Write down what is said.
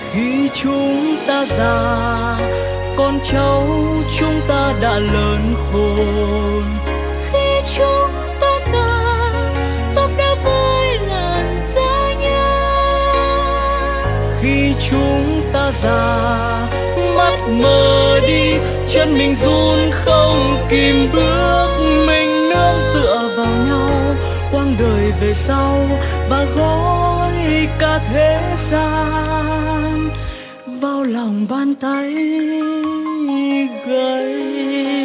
Khi chúng ta già, con cháu chúng ta đã lớn khôn. Khi chúng ta già, tóc đã với làn da nhang. Khi chúng ta già, mắt mờ đi, chân mình run không kìm bước. Mình nương tựa vào nhau, quãng đời về sau và gói cả thế gian vào lòng bàn tay gầy.